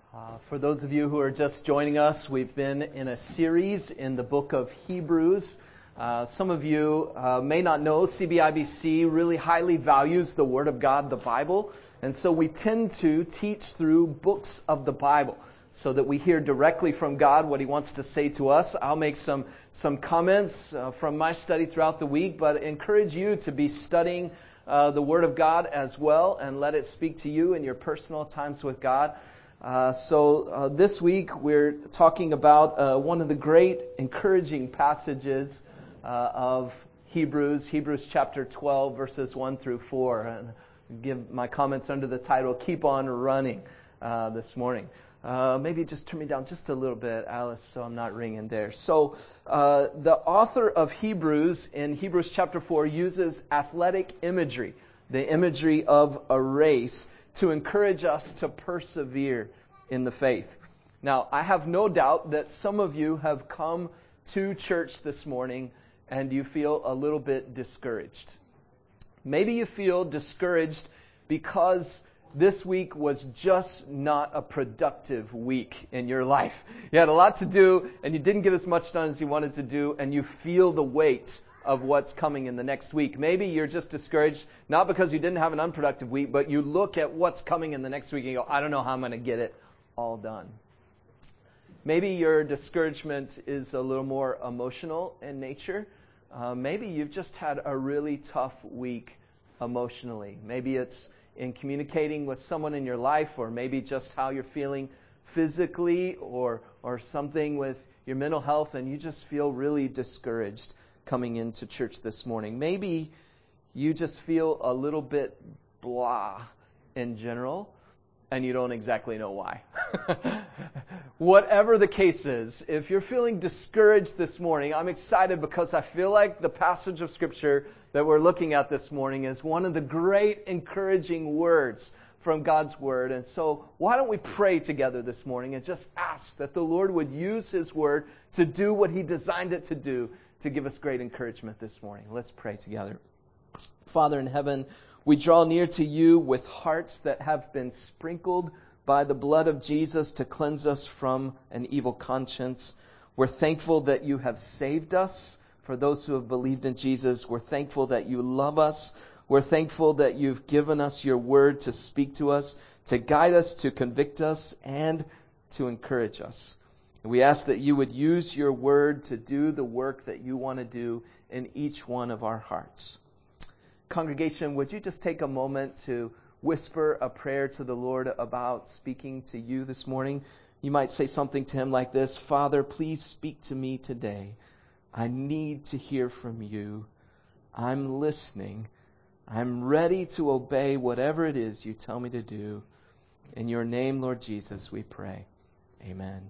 For those of you who are just joining us, we've been in a series in the book of Hebrews. Some of you may not know CBIBC really highly values the Word of God, the Bible, and so we tend to teach through books of the Bible so that we hear directly from God what He wants to say to us. I'll make some comments from my study throughout the week, but encourage you to be studying the Word of God as well and let it speak to you in your personal times with God. So this week we're talking about one of the great encouraging passages of Hebrews chapter 12, verses 1 through 4. And give my comments under the title, Keep on Running, this morning. Maybe just turn me down just a little bit, Alice, so I'm not ringing there. So the author of Hebrews in Hebrews chapter 4 uses athletic imagery, the imagery of a race, to encourage us to persevere in the faith. Now, I have no doubt that some of you have come to church this morning and you feel a little bit discouraged. Maybe you feel discouraged because this week was just not a productive week in your life. You had a lot to do and you didn't get as much done as you wanted to do, and you feel the weight of what's coming in the next week. Maybe you're just discouraged, not because you didn't have an unproductive week, but you look at what's coming in the next week and you go, I don't know how I'm going to get it all done. Maybe your discouragement is a little more emotional in nature. Maybe you've just had a really tough week emotionally. Maybe it's in communicating with someone in your life, or maybe just how you're feeling physically, or something with your mental health, and you just feel really discouraged coming into church this morning. Maybe you just feel a little bit blah in general, and you don't exactly know why. Whatever the case is, if you're feeling discouraged this morning, I'm excited because I feel like the passage of Scripture that we're looking at this morning is one of the great encouraging words from God's Word. And so why don't we pray together this morning and just ask that the Lord would use His Word to do what He designed it to do, to give us great encouragement this morning. Let's pray together. Father in heaven, we draw near to you with hearts that have been sprinkled by the blood of Jesus to cleanse us from an evil conscience. We're thankful that you have saved us. For those who have believed in Jesus, we're thankful that you love us. We're thankful that you've given us your word to speak to us, to guide us, to convict us, and to encourage us. We ask that you would use your word to do the work that you want to do in each one of our hearts. Congregation, would you just take a moment to whisper a prayer to the Lord about speaking to you this morning? You might say something to Him like this: Father, please speak to me today. I need to hear from you. I'm listening. I'm ready to obey whatever it is you tell me to do. In your name, Lord Jesus, we pray. Amen.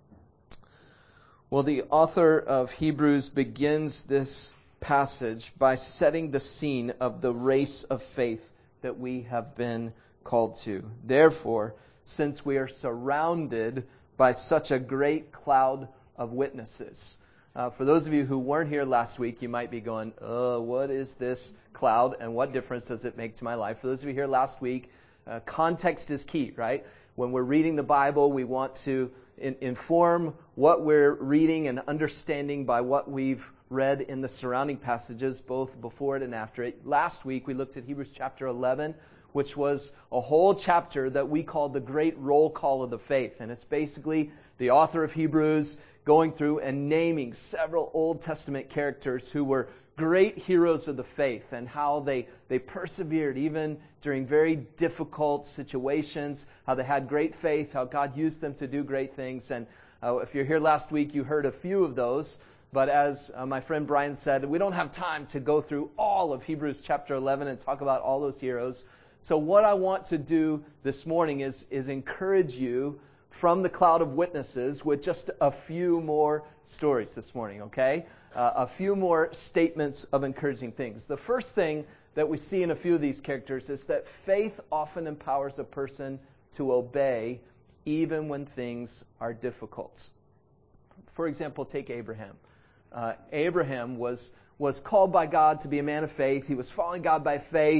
Well, the author of Hebrews begins this passage by setting the scene of the race of faith that we have been called to. Therefore, since we are surrounded by such a great cloud of witnesses. For those of you who weren't here last week, you might be going, what is this cloud and what difference does it make to my life? For those of you here last week, context is key, right? When we're reading the Bible, we want to inform what we're reading and understanding by what we've read in the surrounding passages, both before it and after it. Last week, we looked at Hebrews chapter 11, which was a whole chapter that we called the Great Roll Call of the Faith. And it's basically the author of Hebrews going through and naming several Old Testament characters who were great heroes of the faith, and how they persevered even during very difficult situations, how they had great faith, how God used them to do great things. And if you're here last week, you heard a few of those. But as my friend Brian said, we don't have time to go through all of Hebrews chapter 11 and talk about all those heroes. So what I want to do this morning is encourage you from the cloud of witnesses with just a few more stories this morning, okay? A few more statements of encouraging things. The first thing that we see in a few of these characters is that faith often empowers a person to obey even when things are difficult. For example, take Abraham. Abraham was called by God to be a man of faith. He was following God by faith,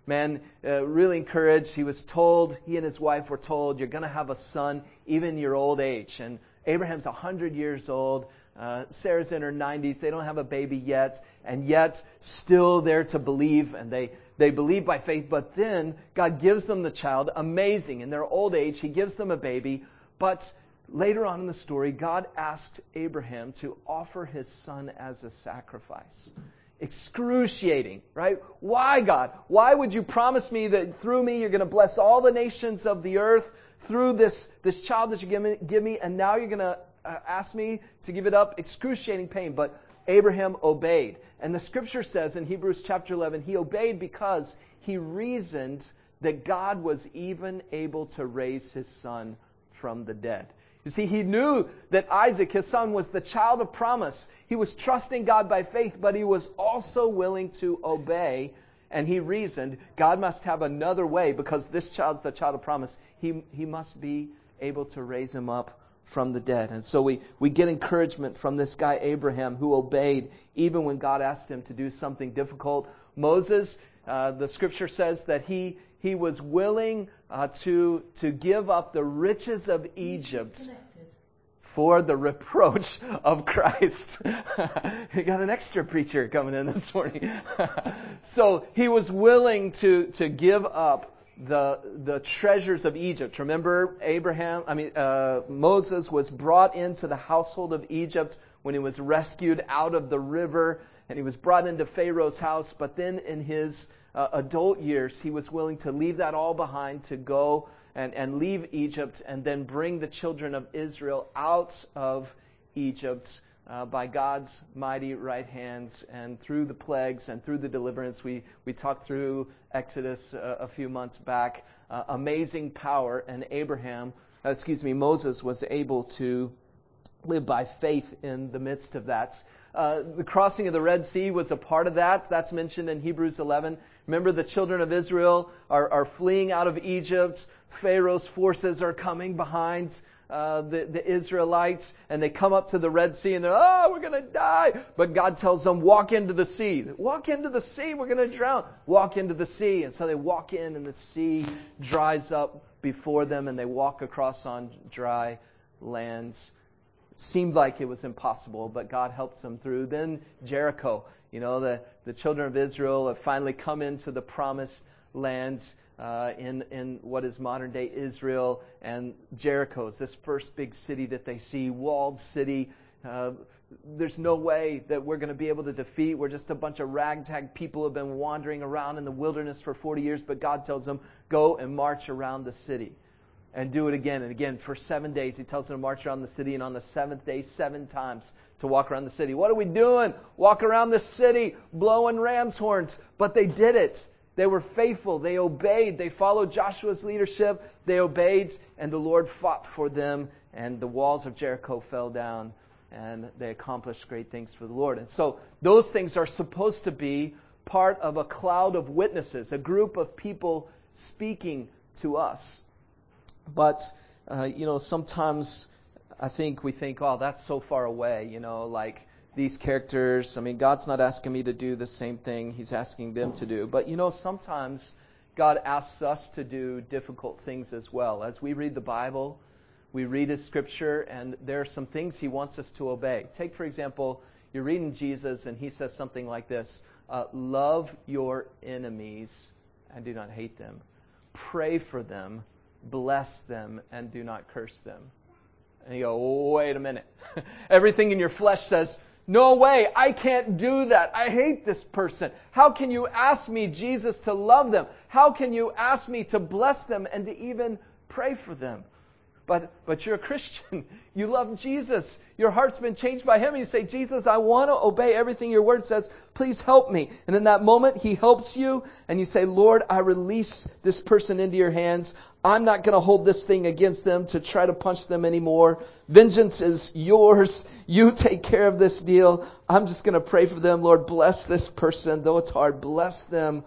man, really encouraged. He and his wife were told, you're going to have a son even in your old age. And Abraham's 100 years old. Sarah's in her 90s. They don't have a baby yet. And yet, still there to believe. And they believe by faith. But then, God gives them the child. Amazing. In their old age, He gives them a baby. But later on in the story, God asked Abraham to offer his son as a sacrifice. Excruciating, right? Why, God? Why would you promise me that through me you're going to bless all the nations of the earth through this child that you give me, and now you're going to ask me to give it up? Excruciating pain. But Abraham obeyed. And the scripture says in Hebrews chapter 11, he obeyed because he reasoned that God was even able to raise his son from the dead. You see, he knew that Isaac, his son, was the child of promise. He was trusting God by faith, but he was also willing to obey. And he reasoned, God must have another way because this child's the child of promise. He must be able to raise him up from the dead. And so we get encouragement from this guy Abraham who obeyed even when God asked him to do something difficult. Moses, the scripture says that he was willing to give up the riches of Egypt for the reproach of Christ. You got an extra preacher coming in this morning. So he was willing to give up the treasures of Egypt. Remember, Moses was brought into the household of Egypt when he was rescued out of the river, and he was brought into Pharaoh's house. But then in his adult years, he was willing to leave that all behind to go and leave Egypt and then bring the children of Israel out of Egypt by God's mighty right hands and through the plagues and through the deliverance. We talked through Exodus a few months back. Amazing power, and Moses was able to live by faith in the midst of that. The crossing of the Red Sea was a part of that. That's mentioned in Hebrews 11. Remember, the children of Israel are fleeing out of Egypt. Pharaoh's forces are coming behind the Israelites, and they come up to the Red Sea, and they're, we're going to die. But God tells them, walk into the sea. Walk into the sea. We're going to drown. Walk into the sea. And so they walk in, and the sea dries up before them, and they walk across on dry lands. Seemed like it was impossible, but God helped them through. Then Jericho, the children of Israel have finally come into the promised lands in what is modern day Israel, and Jericho is this first big city that they see, walled city. There's no way that we're going to be able to defeat. We're just a bunch of ragtag people who have been wandering around in the wilderness for 40 years, but God tells them, go and march around the city. And do it again and again for 7 days. He tells them to march around the city, and on the seventh day, 7 times to walk around the city. What are we doing? Walk around the city, blowing ram's horns. But they did it. They were faithful. They obeyed. They followed Joshua's leadership. They obeyed, and the Lord fought for them, and the walls of Jericho fell down, and they accomplished great things for the Lord. And so those things are supposed to be part of a cloud of witnesses, a group of people speaking to us. But, sometimes I think we think, that's so far away, like these characters. God's not asking me to do the same thing He's asking them to do. But, sometimes God asks us to do difficult things as well. As we read the Bible, we read His Scripture, and there are some things He wants us to obey. Take, for example, you're reading Jesus, and He says something like this, love your enemies and do not hate them. Pray for them. Bless them and do not curse them. And you go, wait a minute. Everything in your flesh says, no way, I can't do that. I hate this person. How can you ask me, Jesus, to love them? How can you ask me to bless them and to even pray for them? But you're a Christian. You love Jesus. Your heart's been changed by Him. And you say, Jesus, I want to obey everything your word says. Please help me. And in that moment, He helps you. And you say, Lord, I release this person into your hands. I'm not going to hold this thing against them to try to punch them anymore. Vengeance is yours. You take care of this deal. I'm just going to pray for them. Lord, bless this person. Though it's hard, bless them.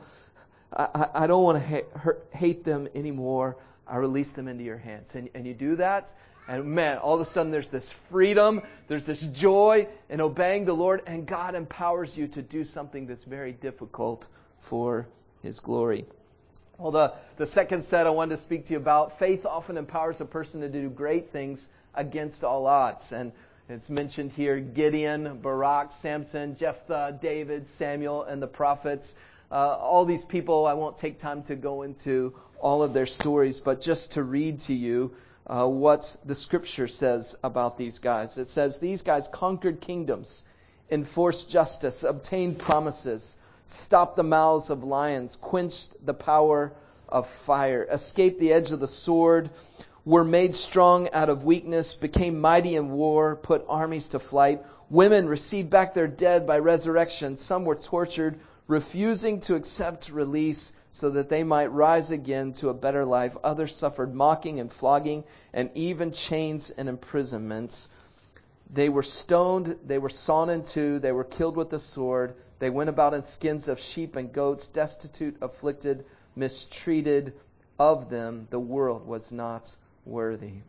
I don't want to hate them anymore. I release them into your hands. And you do that, and man, all of a sudden there's this freedom, there's this joy in obeying the Lord, and God empowers you to do something that's very difficult for His glory. Well, the second set I wanted to speak to you about, faith often empowers a person to do great things against all odds. And it's mentioned here Gideon, Barak, Samson, Jephthah, David, Samuel, and the prophets. All these people, I won't take time to go into all of their stories, but just to read to you what the Scripture says about these guys. It says, these guys conquered kingdoms, enforced justice, obtained promises, stopped the mouths of lions, quenched the power of fire, escaped the edge of the sword, were made strong out of weakness, became mighty in war, put armies to flight. Women received back their dead by resurrection. Some were tortured, refusing to accept release so that they might rise again to a better life. Others suffered mocking and flogging and even chains and imprisonments. They were stoned, they were sawn in two, they were killed with the sword. They went about in skins of sheep and goats, destitute, afflicted, mistreated. Of them the world was not worthy. And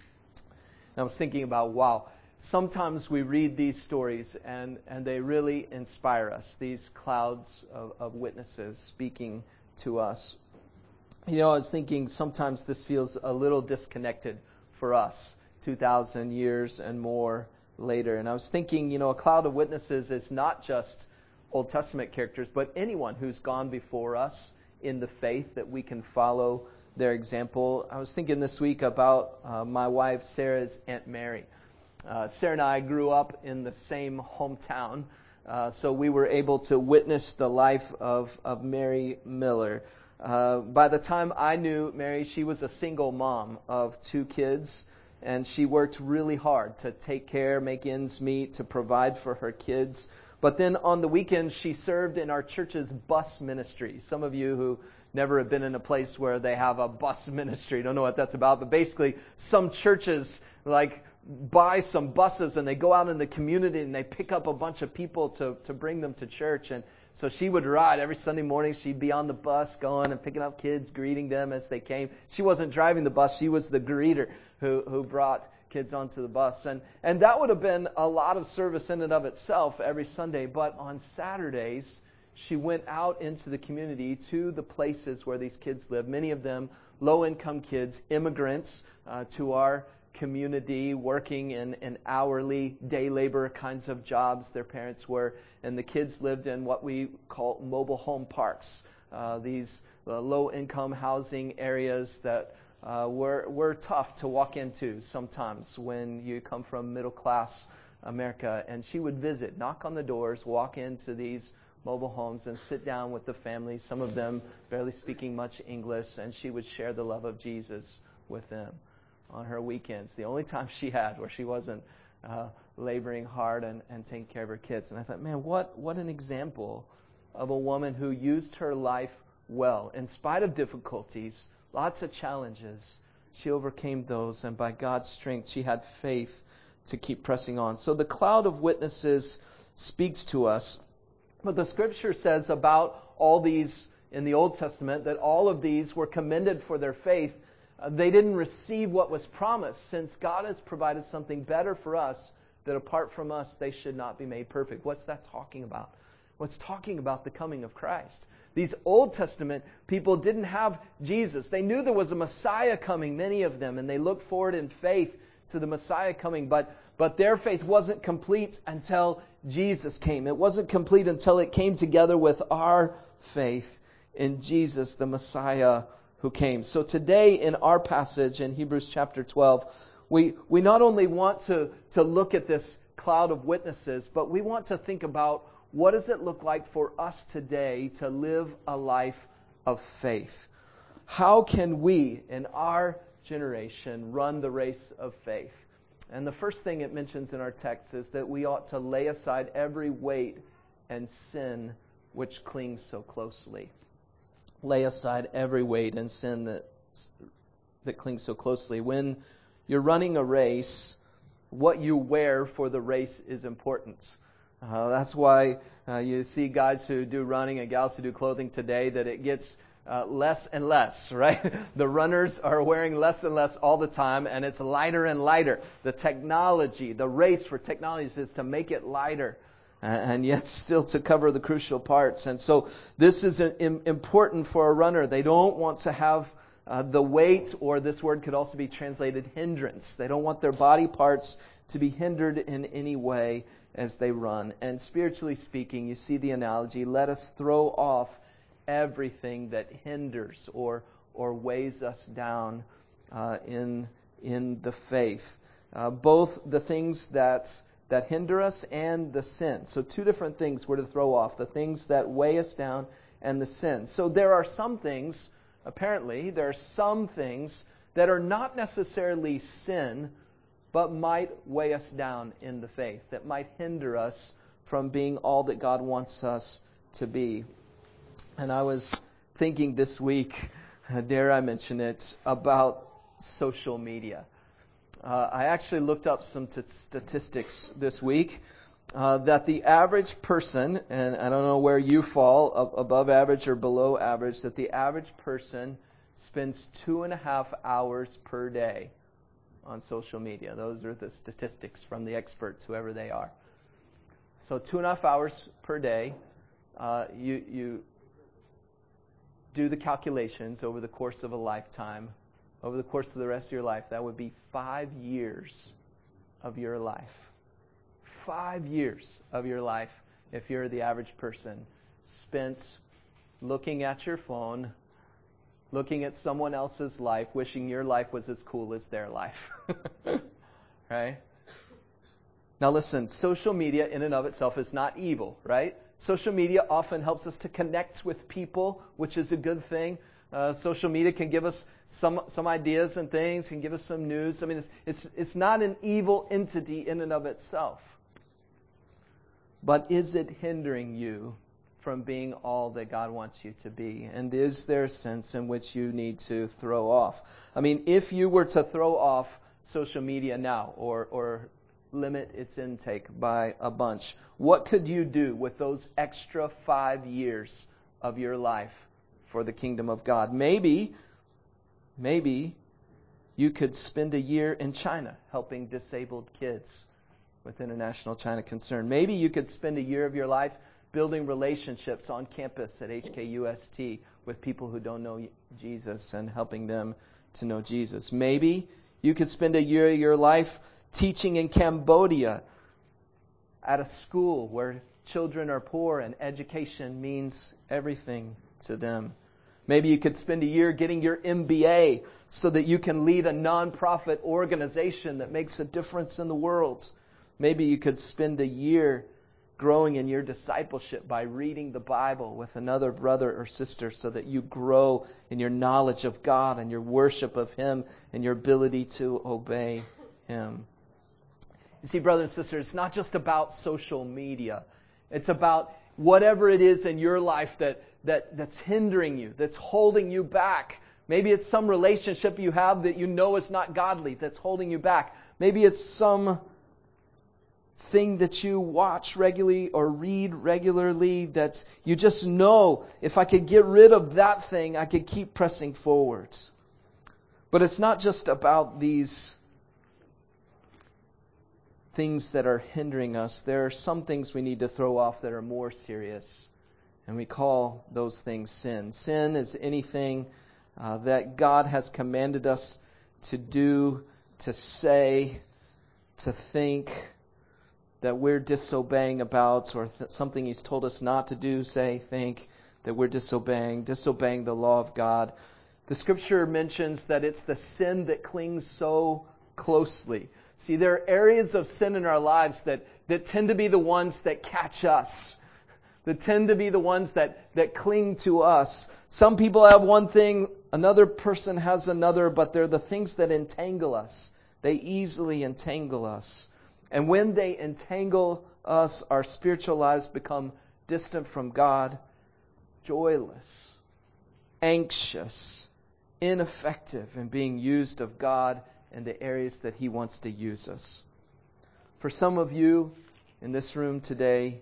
I was thinking about, wow, sometimes we read these stories and they really inspire us, these clouds of witnesses speaking to us. You know, I was thinking sometimes this feels a little disconnected for us, 2,000 years and more later. And I was thinking, you know, a cloud of witnesses is not just Old Testament characters, but anyone who's gone before us in the faith that we can follow their example. I was thinking this week about my wife Sarah's Aunt Mary. Sarah and I grew up in the same hometown, so we were able to witness the life of Mary Miller. By the time I knew Mary, she was a single mom of 2 kids, and she worked really hard to take care, make ends meet, to provide for her kids. But then on the weekends, she served in our church's bus ministry. Some of you who never have been in a place where they have a bus ministry don't know what that's about. But basically, some churches buy some buses and they go out in the community and they pick up a bunch of people to bring them to church. And so she would ride every Sunday morning. She'd be on the bus going and picking up kids, greeting them as they came. She wasn't driving the bus. She was the greeter who brought kids onto the bus. And that would have been a lot of service in and of itself every Sunday. But on Saturdays, she went out into the community to the places where these kids live, many of them low-income kids, immigrants to our community, working in hourly day labor kinds of jobs their parents were. And the kids lived in what we call mobile home parks, these low-income housing areas that were tough to walk into sometimes when you come from middle-class America. And she would visit, knock on the doors, walk into these mobile homes and sit down with the family, some of them barely speaking much English, and she would share the love of Jesus with them on her weekends, the only time she had where she wasn't laboring hard and taking care of her kids. And I thought, man, what an example of a woman who used her life well. In spite of difficulties, lots of challenges, she overcame those, and by God's strength, she had faith to keep pressing on. So the cloud of witnesses speaks to us. But the Scripture says about all these in the Old Testament that all of these were commended for their faith. They didn't receive what was promised, since God has provided something better for us, that apart from us, they should not be made perfect. What's that talking about? What's talking about the coming of Christ. These Old Testament people didn't have Jesus. They knew there was a Messiah coming, many of them, and they looked forward in faith to the Messiah coming. But their faith wasn't complete until Jesus came. It wasn't complete until it came together with our faith in Jesus, the Messiah who came. So today in our passage in Hebrews chapter 12, we not only want to look at this cloud of witnesses, but we want to think about what does it look like for us today to live a life of faith. How can we in our generation run the race of faith? And the first thing it mentions in our text is that we ought to lay aside every weight and sin which clings so closely. Lay aside every weight and sin that clings so closely. When you're running a race, what you wear for the race is important. That's why you see guys who do running and gals who do clothing today, that it gets less and less, right? The runners are wearing less and less all the time, and it's lighter and lighter. The technology, the race for technology is to make it lighter. and yet still to cover the crucial parts. And so this is important for a runner. They don't want to have the weight, or this word could also be translated hindrance. They don't want their body parts to be hindered in any way as they run. And spiritually speaking, you see the analogy, let us throw off everything that hinders or weighs us down in the faith. Both the things that hinder us and the sin. So two different things we're to throw off, the things that weigh us down and the sin. So there are some things, apparently, there are some things that are not necessarily sin, but might weigh us down in the faith, that might hinder us from being all that God wants us to be. And I was thinking this week, dare I mention it, about social media. I actually looked up some statistics this week that the average person, and I don't know where you fall, above average or below average, that the average person spends 2.5 hours per day on social media. Those are the statistics from the experts, whoever they are. So 2.5 hours per day. You do the calculations over the course of a lifetime. Over the course of the rest of your life, that would be 5 years of your life. 5 years of your life, if you're the average person, spent looking at your phone, looking at someone else's life, wishing your life was as cool as their life. Right? Now listen, social media in and of itself is not evil, right? Social media often helps us to connect with people, which is a good thing. Social media can give us some ideas and things, can give us some news. I mean, it's not an evil entity in and of itself. But is it hindering you from being all that God wants you to be? And is there a sense in which you need to throw off? I mean, if you were to throw off social media now or limit its intake by a bunch, what could you do with those extra 5 years of your life for the kingdom of God? Maybe you could spend a year in China helping disabled kids with International China Concern. Maybe you could spend a year of your life building relationships on campus at HKUST with people who don't know Jesus and helping them to know Jesus. Maybe you could spend a year of your life teaching in Cambodia at a school where children are poor and education means everything to them. Maybe you could spend a year getting your MBA so that you can lead a nonprofit organization that makes a difference in the world. Maybe you could spend a year growing in your discipleship by reading the Bible with another brother or sister so that you grow in your knowledge of God and your worship of Him and your ability to obey Him. You see, brothers and sisters, it's not just about social media. It's about whatever it is in your life that's hindering you, that's holding you back. Maybe it's some relationship you have that you know is not godly that's holding you back. Maybe it's some thing that you watch regularly or read regularly that you just know, if I could get rid of that thing, I could keep pressing forward. But it's not just about these things that are hindering us. There are some things we need to throw off that are more serious. And we call those things sin. Sin is anything that God has commanded us to do, to say, to think, that we're disobeying about, or something He's told us not to do, say, think, that we're disobeying the law of God. The Scripture mentions that it's the sin that clings so closely. See, there are areas of sin in our lives that tend to be the ones that catch us, that tend to be the ones that cling to us. Some people have one thing, another person has another, but they're the things that entangle us. They easily entangle us. And when they entangle us, our spiritual lives become distant from God, joyless, anxious, ineffective in being used of God in the areas that He wants to use us. For some of you in this room today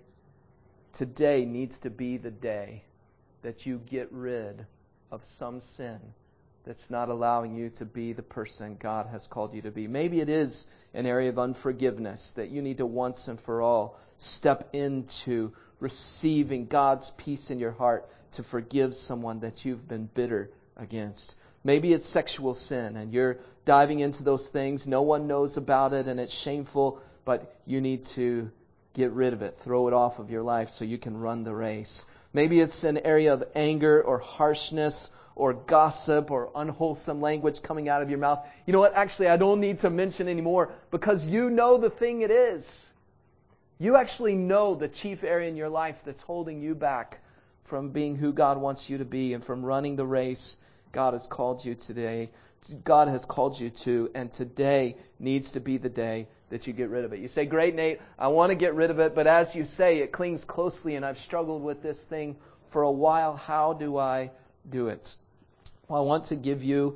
needs to be the day that you get rid of some sin that's not allowing you to be the person God has called you to be. Maybe it is an area of unforgiveness that you need to once and for all step into receiving God's peace in your heart to forgive someone that you've been bitter against. Maybe it's sexual sin and you're diving into those things. No one knows about it and it's shameful, but you need to get rid of it. Throw it off of your life so you can run the race. Maybe it's an area of anger or harshness or gossip or unwholesome language coming out of your mouth. You know what? Actually, I don't need to mention anymore because you know the thing it is. You actually know the chief area in your life that's holding you back from being who God wants you to be and from running the race God has called you today. God has called you to, and today needs to be the day that you get rid of it. You say, great, Nate, I want to get rid of it, but as you say, it clings closely and I've struggled with this thing for a while. How do I do it? Well, I want to give you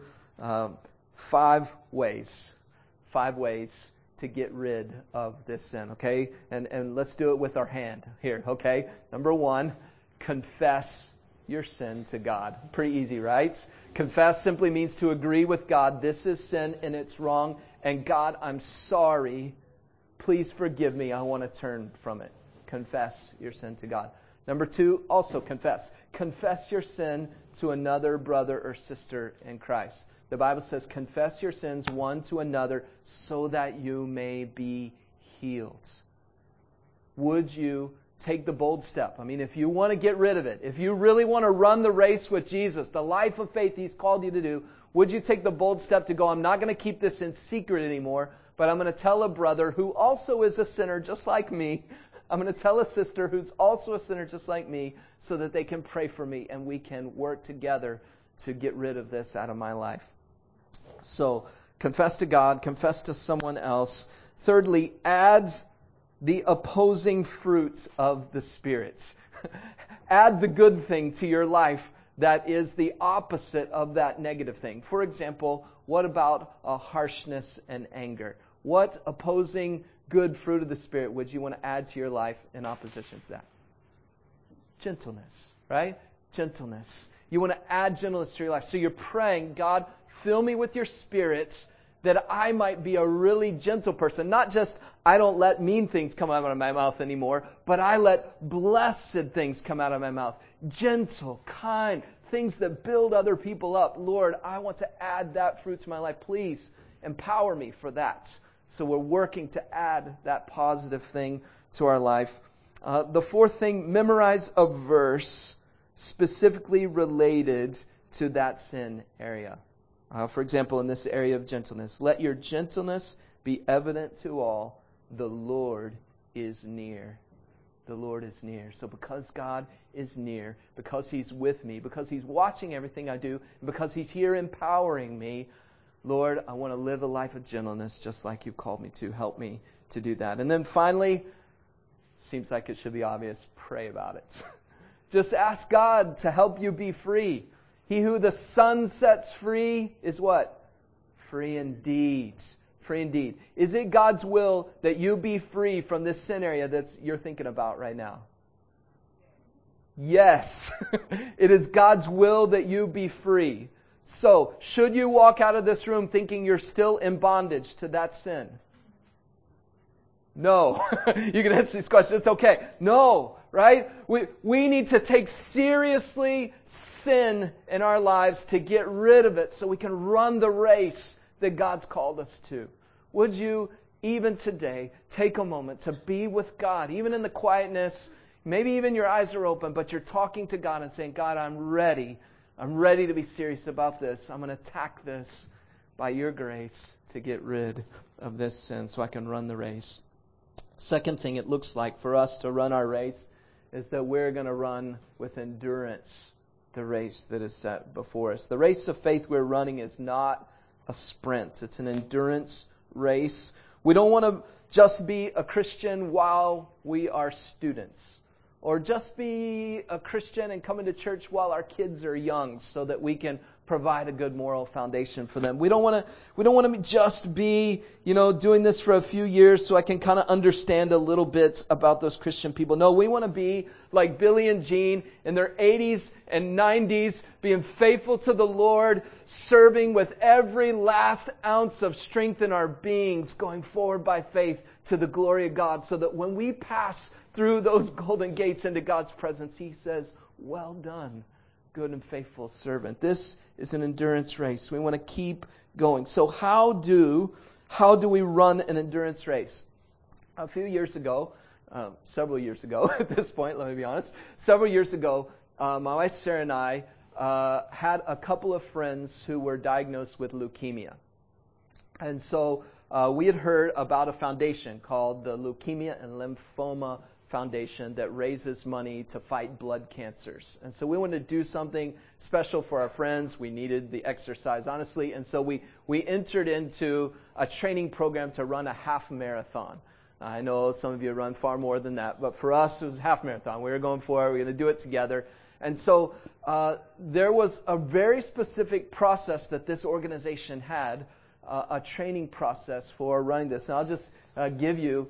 5 ways to get rid of this sin, okay? And let's do it with our hand here, okay? Number 1, confess your sin to God. Pretty easy, right? Confess simply means to agree with God. This is sin and it's wrong. And God, I'm sorry. Please forgive me. I want to turn from it. Confess your sin to God. Number 2, also confess. Confess your sin to another brother or sister in Christ. The Bible says, confess your sins one to another so that you may be healed. Would you take the bold step? I mean, if you want to get rid of it, if you really want to run the race with Jesus, the life of faith He's called you to do, would you take the bold step to go, I'm not going to keep this in secret anymore, but I'm going to tell a brother who also is a sinner just like me, I'm going to tell a sister who's also a sinner just like me, so that they can pray for me and we can work together to get rid of this out of my life. So, confess to God, confess to someone else. Thirdly, add the opposing fruits of the Spirit. Add the good thing to your life that is the opposite of that negative thing. For example, what about harshness and anger? What opposing good fruit of the Spirit would you want to add to your life in opposition to that? Gentleness, right? Gentleness. You want to add gentleness to your life. So you're praying, God, fill me with your Spirit that I might be a really gentle person. Not just, I don't let mean things come out of my mouth anymore, but I let blessed things come out of my mouth. Gentle, kind, things that build other people up. Lord, I want to add that fruit to my life. Please empower me for that. So we're working to add that positive thing to our life. The 4th thing, memorize a verse specifically related to that sin area. For example, in this area of gentleness, let your gentleness be evident to all. The Lord is near. The Lord is near. So because God is near, because He's with me, because He's watching everything I do, and because He's here empowering me, Lord, I want to live a life of gentleness just like You've called me to. Help me to do that. And then finally, seems like it should be obvious, pray about it. Just ask God to help you be free. He who the Son sets free is what? Free indeed. Free indeed. Is it God's will that you be free from this sin area that you're thinking about right now? Yes. It is God's will that you be free. So, should you walk out of this room thinking you're still in bondage to that sin? No. You can answer these questions. It's okay. No. Right? We need to take seriously sin in our lives to get rid of it so we can run the race that God's called us to. Would you, even today, take a moment to be with God, even in the quietness, maybe even your eyes are open, but you're talking to God and saying, God, I'm ready. I'm ready to be serious about this. I'm going to attack this by Your grace to get rid of this sin so I can run the race. Second thing it looks like for us to run our race is that we're going to run with endurance the race that is set before us. The race of faith we're running is not a sprint. It's an endurance race. We don't want to just be a Christian while we are students, or just be a Christian and come into church while our kids are young so that we can provide a good moral foundation for them. We don't want to just be, doing this for a few years so I can kind of understand a little bit about those Christian people. No, we want to be like Billy and Jean in their 80s and 90s, being faithful to the Lord, serving with every last ounce of strength in our beings, going forward by faith to the glory of God, so that when we pass through those golden gates into God's presence, He says, "Well done, good and faithful servant." This is an endurance race. We want to keep going. So how do we run an endurance race? A few years ago, several years ago at this point, let me be honest, several years ago, my wife Sarah and I had a couple of friends who were diagnosed with leukemia. And so we had heard about a foundation called the Leukemia and Lymphoma Foundation that raises money to fight blood cancers. And so we wanted to do something special for our friends. We needed the exercise, honestly. And so we entered into a training program to run a half marathon. I know some of you run far more than that, but for us it was a half marathon. We were going for it. We were going to do it together. And so there was a very specific process that this organization had, a training process for running this. And I'll just give you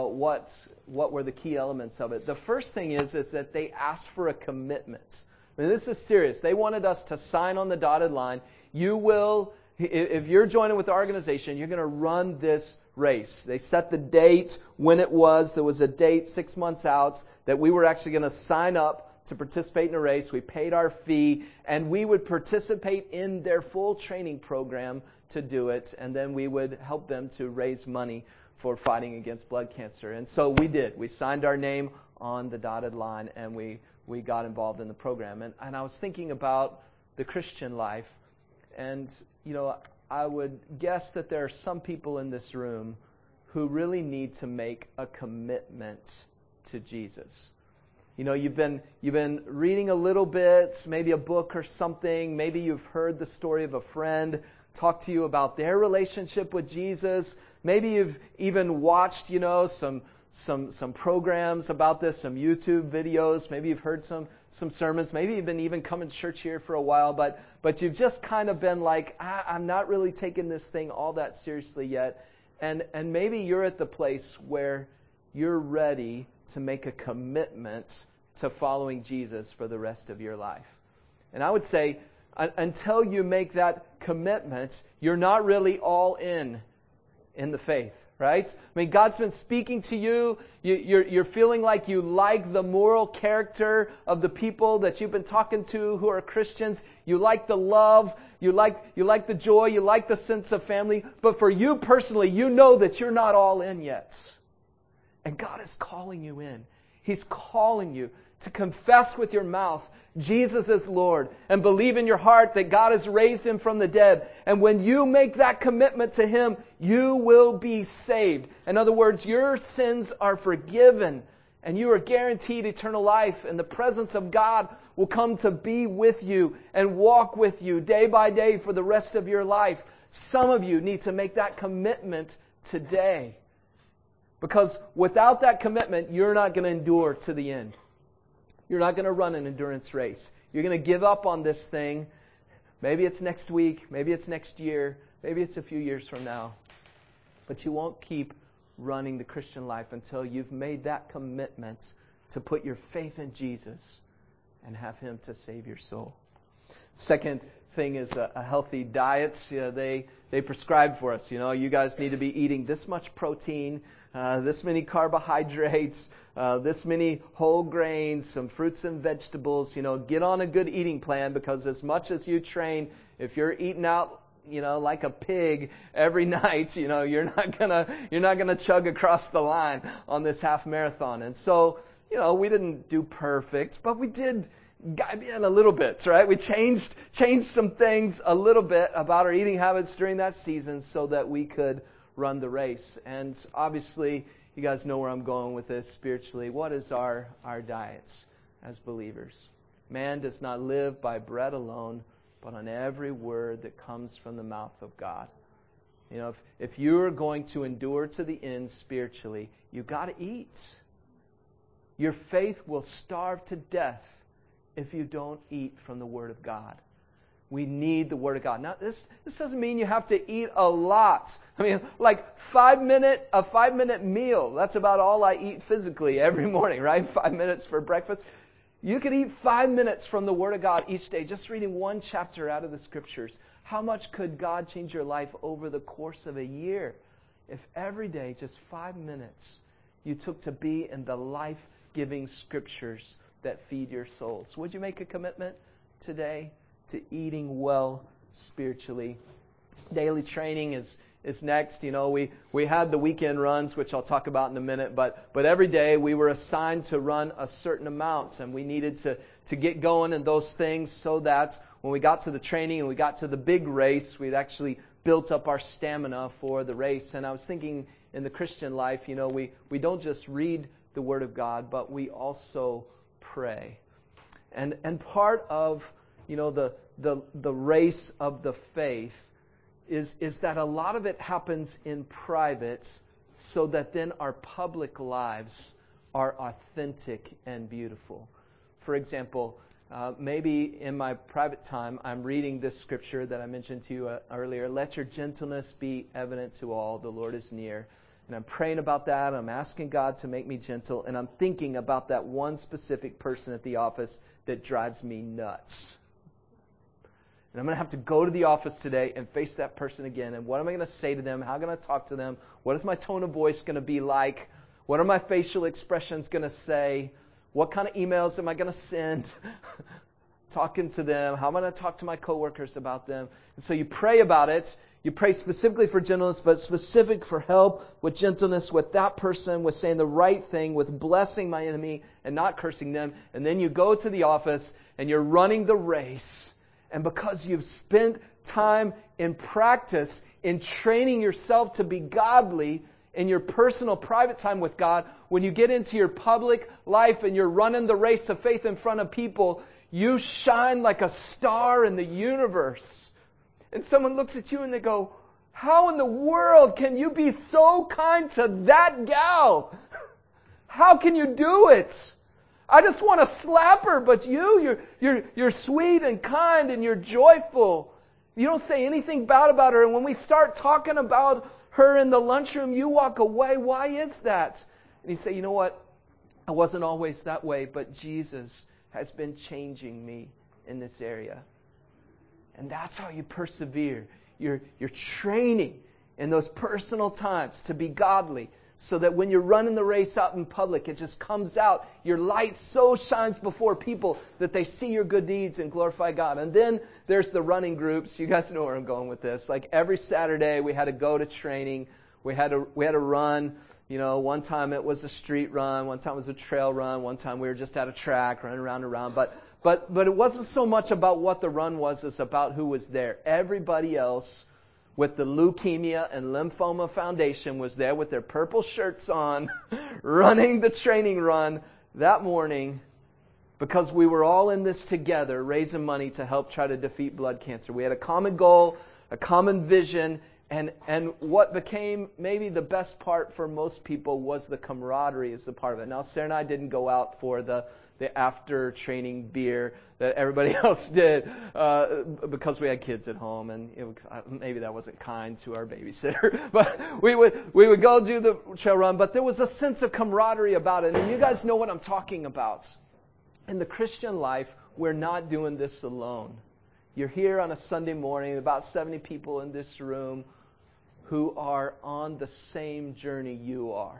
what were the key elements of it. The first thing is that they asked for a commitment. I mean, this is serious. They wanted us to sign on the dotted line. You will, if you're joining with the organization, you're going to run this race. They set the date when it was. There was a date 6 months out that we were actually going to sign up to participate in a race. We paid our fee, and we would participate in their full training program to do it, and then we would help them to raise money for fighting against blood cancer. And so we did. We signed our name on the dotted line, and we got involved in the program. And I was thinking about the Christian life, and, I would guess that there are some people in this room who really need to make a commitment to Jesus. You've been reading a little bit, maybe a book or something. Maybe you've heard the story of a friend talk to you about their relationship with Jesus. Maybe you've even watched, some programs about this, some YouTube videos. Maybe you've heard some sermons. Maybe you've been even coming to church here for a while, but you've just kind of been like, I'm not really taking this thing all that seriously yet. And maybe you're at the place where you're ready to make a commitment to following Jesus for the rest of your life. And I would say, until you make that commitment, you're not really all in the faith, right? I mean, God's been speaking to you. You're feeling like you like the moral character of the people that you've been talking to who are Christians. You like the love. You like the joy. You like the sense of family. But for you personally, you know that you're not all in yet. And God is calling you in. He's calling you to confess with your mouth Jesus is Lord and believe in your heart that God has raised Him from the dead. And when you make that commitment to Him, you will be saved. In other words, your sins are forgiven and you are guaranteed eternal life, and the presence of God will come to be with you and walk with you day by day for the rest of your life. Some of you need to make that commitment today. Because without that commitment, you're not going to endure to the end. You're not going to run an endurance race. You're going to give up on this thing. Maybe it's next week. Maybe it's next year. Maybe it's a few years from now. But you won't keep running the Christian life until you've made that commitment to put your faith in Jesus and have Him to save your soul. Second thing is a healthy diet. They prescribe for us. You guys need to be eating this much protein, this many carbohydrates, this many whole grains, some fruits and vegetables. Get on a good eating plan, because as much as you train, if you're eating out, like a pig every night, you're not gonna chug across the line on this half marathon. And so, we didn't do perfect, but we did guide me in a little bit, right? We changed some things a little bit about our eating habits during that season so that we could run the race. And obviously, you guys know where I'm going with this spiritually. What is our diets as believers? Man does not live by bread alone, but on every word that comes from the mouth of God. If you're going to endure to the end spiritually, you've got to eat. Your faith will starve to death if you don't eat from the Word of God. We need the Word of God. Now, this doesn't mean you have to eat a lot. I mean, like a 5-minute meal. That's about all I eat physically every morning, right? 5 minutes for breakfast. You could eat 5 minutes from the Word of God each day, just reading one chapter out of the Scriptures. How much could God change your life over the course of a year if every day, just 5 minutes, you took to be in the life-giving Scriptures that feed your souls? Would you make a commitment today to eating well spiritually? Daily training is next. You know, we had the weekend runs, which I'll talk about in a minute, but every day we were assigned to run a certain amount, and we needed to get going in those things so that when we got to the training and we got to the big race, we'd actually built up our stamina for the race. And I was thinking, in the Christian life, you know, we don't just read the Word of God, but we also pray. And part of, you know, the race of the faith is that a lot of it happens in private, so that then our public lives are authentic and beautiful. For example, maybe in my private time, I'm reading this scripture that I mentioned to you earlier. Let your gentleness be evident to all. The Lord is near. And I'm praying about that. I'm asking God to make me gentle. And I'm thinking about that one specific person at the office that drives me nuts. And I'm going to have to go to the office today and face that person again. And what am I going to say to them? How am I going to talk to them? What is my tone of voice going to be like? What are my facial expressions going to say? What kind of emails am I going to send? Talking to them. How am I going to talk to my coworkers about them? And so you pray about it. You pray specifically for gentleness, but specific for help with gentleness with that person, with saying the right thing, with blessing my enemy and not cursing them. And then you go to the office and you're running the race. And because you've spent time in practice, in training yourself to be godly in your personal, private time with God, when you get into your public life and you're running the race of faith in front of people, you shine like a star in the universe. And someone looks at you and they go, how in the world can you be so kind to that gal? How can you do it? I just want to slap her, but you're sweet and kind and you're joyful. You don't say anything bad about her. And when we start talking about her in the lunchroom, you walk away. Why is that? And you say, you know what? I wasn't always that way, but Jesus has been changing me in this area. And that's how you persevere. You're training in those personal times to be godly, so that when you're running the race out in public, it just comes out. Your light so shines before people that they see your good deeds and glorify God. And then there's the running groups. You guys know where I'm going with this. Like every Saturday, we had to go to training. We had to run. You know, one time it was a street run. One time it was a trail run. One time we were just at a track running around and around. But it wasn't so much about what the run was. It's about who was there. Everybody else with the Leukemia and Lymphoma Foundation was there with their purple shirts on, running the training run that morning, because we were all in this together, raising money to help try to defeat blood cancer. We had a common goal, a common vision, and what became maybe the best part for most people was the camaraderie as a part of it. Now, Sarah and I didn't go out for the after training beer that everybody else did because we had kids at home, and maybe that wasn't kind to our babysitter. But we would go do the trail run, but there was a sense of camaraderie about it. And you guys know what I'm talking about. In the Christian life, we're not doing this alone. You're here on a Sunday morning, about 70 people in this room who are on the same journey you are,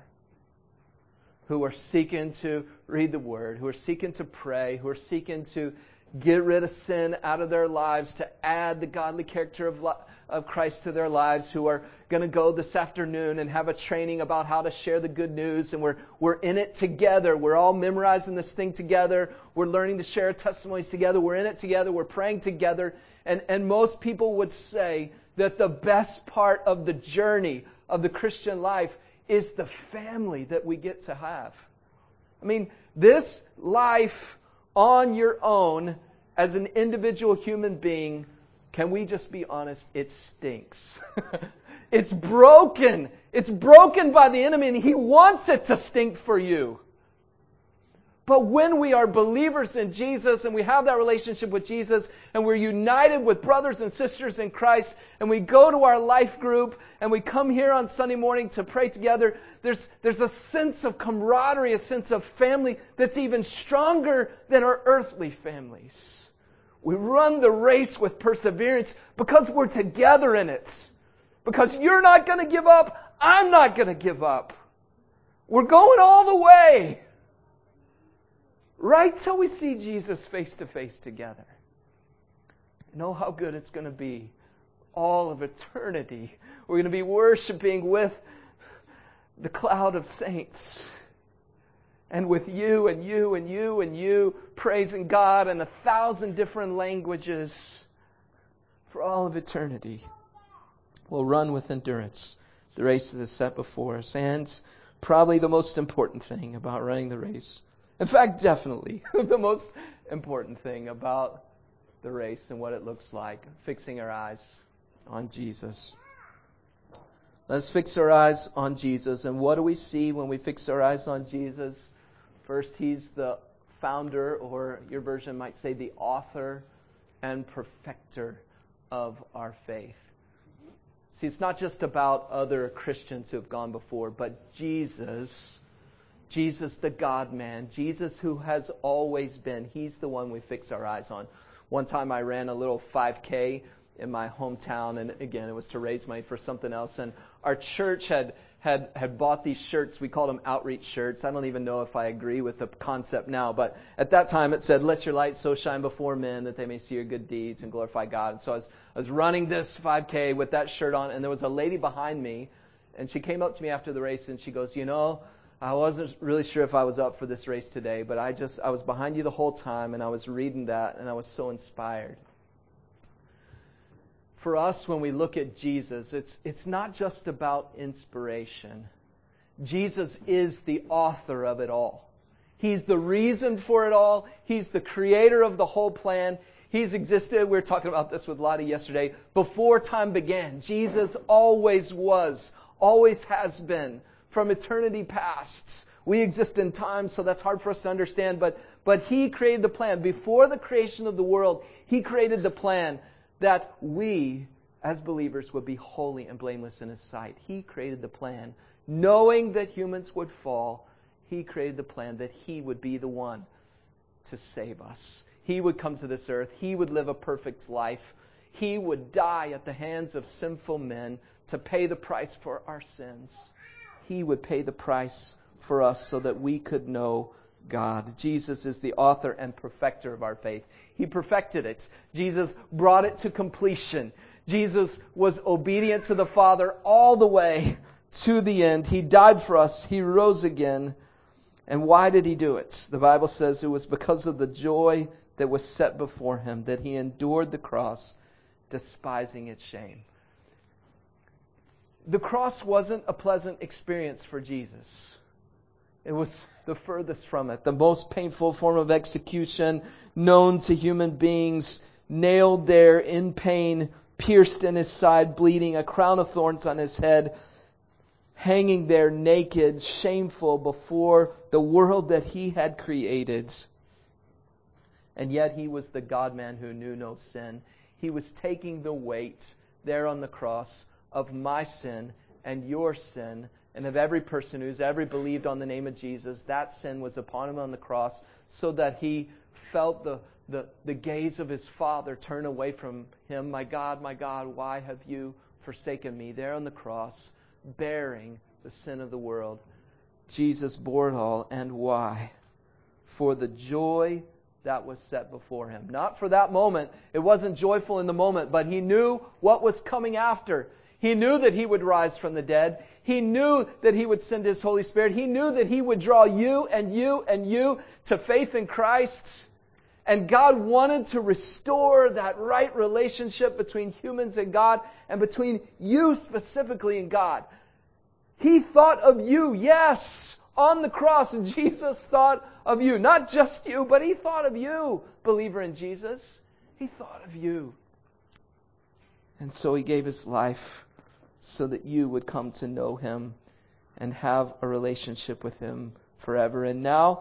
who are seeking to read the Word, who are seeking to pray, who are seeking to get rid of sin out of their lives, to add the godly character of Christ to their lives, who are going to go this afternoon and have a training about how to share the good news, and we're in it together. We're all memorizing this thing together. We're learning to share testimonies together. We're in it together. We're praying together. And most people would say that the best part of the journey of the Christian life is the family that we get to have. I mean, this life on your own as an individual human being, can we just be honest? It stinks. It's broken. It's broken by the enemy, and he wants it to stink for you. But when we are believers in Jesus and we have that relationship with Jesus and we're united with brothers and sisters in Christ and we go to our life group and we come here on Sunday morning to pray together, there's a sense of camaraderie, a sense of family that's even stronger than our earthly families. We run the race with perseverance because we're together in it. Because you're not going to give up, I'm not going to give up. We're going all the way. Right till we see Jesus face to face together. You know how good it's going to be. All of eternity. We're going to be worshiping with the cloud of saints. And with you and you and you and you, praising God in 1,000 different languages for all of eternity. We'll run with endurance the race that is set before us. And probably the most important thing about running the race, in fact, definitely the most important thing about the race and what it looks like, fixing our eyes on Jesus. Let's fix our eyes on Jesus. And what do we see when we fix our eyes on Jesus? First, He's the founder, or your version might say the author and perfecter of our faith. See, it's not just about other Christians who have gone before, but Jesus the God-man, Jesus who has always been, He's the one we fix our eyes on. One time I ran a little 5K in my hometown, and again, it was to raise money for something else, and our church had bought these shirts. We called them outreach shirts. I don't even know if I agree with the concept now, but at that time it said, "Let your light so shine before men that they may see your good deeds and glorify God." And so I was running this 5K with that shirt on, and there was a lady behind me, and she came up to me after the race, and she goes, "You know, I wasn't really sure if I was up for this race today, but I was behind you the whole time, and I was reading that, and I was so inspired." For us, when we look at Jesus, it's not just about inspiration. Jesus is the author of it all. He's the reason for it all. He's the creator of the whole plan. He's existed, we were talking about this with Lottie yesterday, before time began. Jesus always was, always has been, from eternity past. We exist in time, so that's hard for us to understand, but He created the plan. Before the creation of the world, He created the plan that we, as believers, would be holy and blameless in His sight. He created the plan. Knowing that humans would fall, He created the plan that He would be the one to save us. He would come to this earth. He would live a perfect life. He would die at the hands of sinful men to pay the price for our sins. He would pay the price for us so that we could know God. Jesus is the author and perfecter of our faith. He perfected it. Jesus brought it to completion. Jesus was obedient to the Father all the way to the end. He died for us. He rose again. And why did He do it? The Bible says it was because of the joy that was set before Him, that He endured the cross, despising its shame. The cross wasn't a pleasant experience for Jesus. It was the furthest from it. The most painful form of execution known to human beings, nailed there in pain, pierced in His side, bleeding, a crown of thorns on His head, hanging there naked, shameful before the world that He had created. And yet He was the God-man who knew no sin. He was taking the weight there on the cross of my sin and your sin, and of every person who's ever believed on the name of Jesus. That sin was upon Him on the cross, so that He felt the gaze of His Father turn away from Him. My God, why have you forsaken me? There on the cross, bearing the sin of the world. Jesus bore it all. And why? For the joy that was set before Him. Not for that moment. It wasn't joyful in the moment, but He knew what was coming after. He knew that He would rise from the dead. He knew that He would send His Holy Spirit. He knew that He would draw you and you and you to faith in Christ. And God wanted to restore that right relationship between humans and God, and between you specifically and God. He thought of you, yes, on the cross. And Jesus thought of you. Not just you, but He thought of you, believer in Jesus. He thought of you. And so He gave His life so that you would come to know Him and have a relationship with Him forever. And now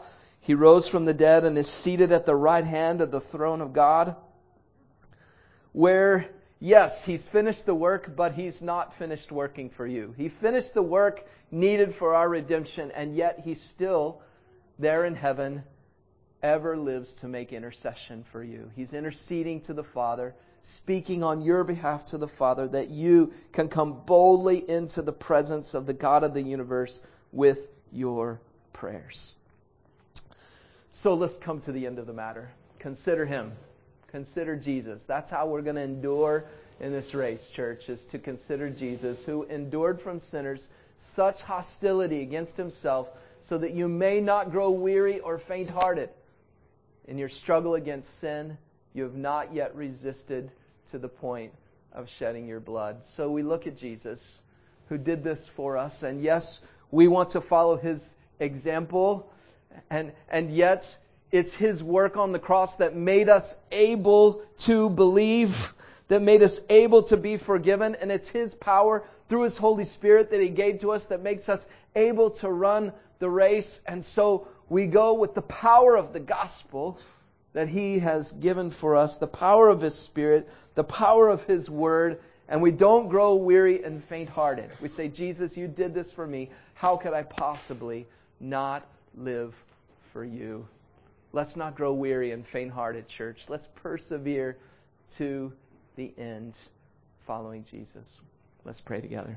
He rose from the dead and is seated at the right hand of the throne of God, where, yes, He's finished the work, but He's not finished working for you. He finished the work needed for our redemption, and yet He's still there in heaven, ever lives to make intercession for you. He's interceding to the Father, speaking on your behalf to the Father, that you can come boldly into the presence of the God of the universe with your prayers. So let's come to the end of the matter. Consider Him. Consider Jesus. That's how we're going to endure in this race, church, is to consider Jesus, who endured from sinners such hostility against Himself, so that you may not grow weary or faint-hearted. In your struggle against sin, you have not yet resisted to the point of shedding your blood. So we look at Jesus, who did this for us, and yes, we want to follow His example, and yet it's His work on the cross that made us able to believe, that made us able to be forgiven, and it's His power through His Holy Spirit that He gave to us that makes us able to run the race. And so we go with the power of the gospel that He has given for us, the power of His Spirit, the power of His Word, and we don't grow weary and faint-hearted. We say, Jesus, you did this for me. How could I possibly not live for you? Let's not grow weary and faint-hearted, church. Let's persevere to the end following Jesus. Let's pray together.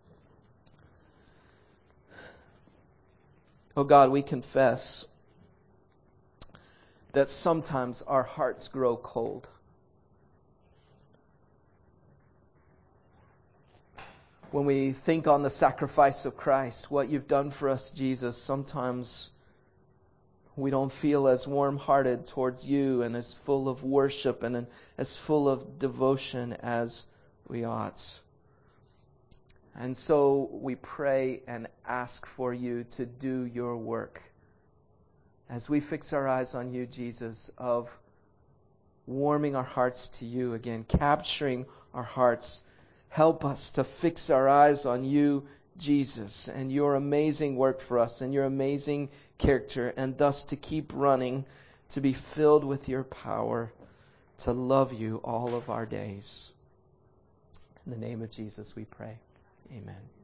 Oh God, we confess that sometimes our hearts grow cold. When we think on the sacrifice of Christ, what you've done for us, Jesus, sometimes we don't feel as warm-hearted towards you and as full of worship and as full of devotion as we ought. And so we pray and ask for you to do your work as we fix our eyes on you, Jesus, of warming our hearts to you again, capturing our hearts. Help us to fix our eyes on you, Jesus, and your amazing work for us and your amazing character, and thus to keep running, to be filled with your power, to love you all of our days. In the name of Jesus we pray. Amen.